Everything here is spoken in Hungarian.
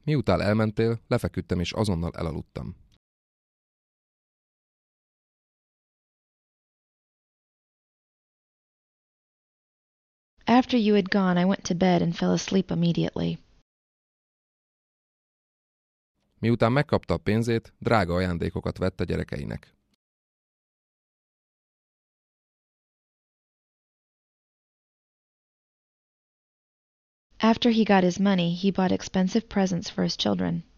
Miután elmentél, lefeküdtem és azonnal elaludtam. After you had gone, I went to bed and fell asleep immediately. Miután megkapta a pénzét, drága ajándékokat vett a gyerekeinek. After he got his money, he bought expensive presents for his children.